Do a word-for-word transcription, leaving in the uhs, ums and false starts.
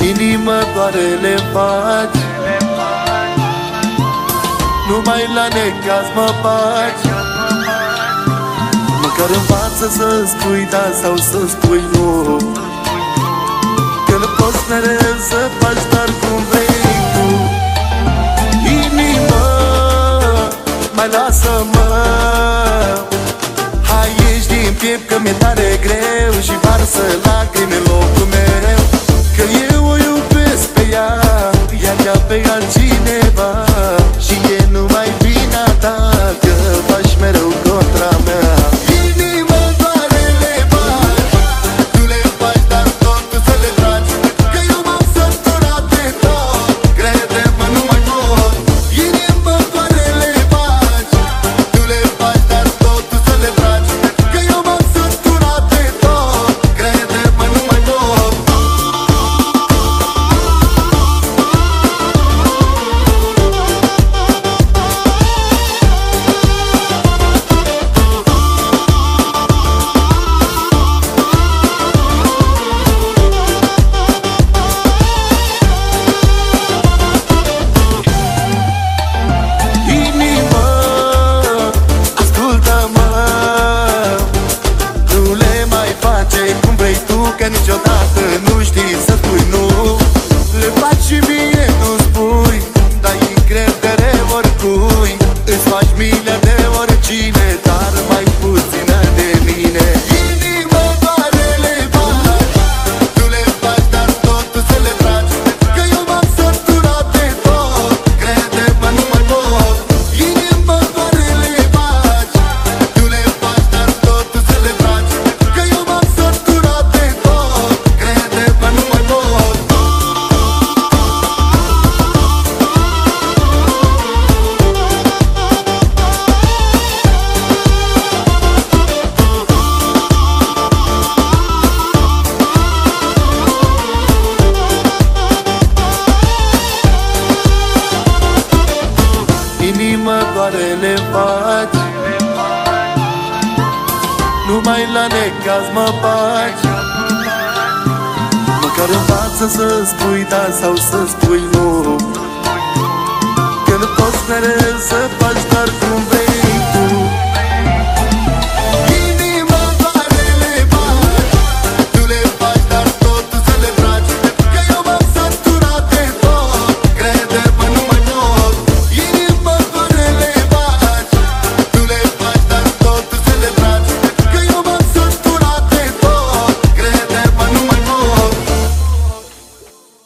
Inimă doare le faci, numai la necaz mă faci. Măcar învață să spui da sau să spui nu, că nu poți mereu să faci doar cum vrei tu. Inimă, mai lasă-mă, hai ieși din piept că mi-e tare greu și varsă lacrimi în locul meu, că eu o iubesc pe ea, iar ea pe altcineva, și e numai vina ta că faci mereu contra mea. Inima doare le faci, tu le faci dar totul să le tragi, că eu m-am săturat de tot, crede-mă nu mai pot. Inima doare le faci, tu le faci dar totul să le tragi, că eu m-am săturat de tot, crede-mă nu mai pot. Inimă, ascultă-mă, nu le mai face cum vrei tu, că niciodată nu știi să spui nu. Le faci și mie nu spui, dar încredere oricui, îți faci milă de oricine, dar mai puțină de mine. Inima doare le faci, tu le faci dar totul să le tragi, că eu m-am săturat de tot, crede-mă nu mai pot. Inima doare le faci, tu le faci dar totul să le tragi, că eu m-am săturat de tot, crede-mă nu mai pot. Inimă doare le faci, numai la necaz mă faci. Măcar învață să spui da sau să spui nu, că nu poți mereu să faci doar cum vrei.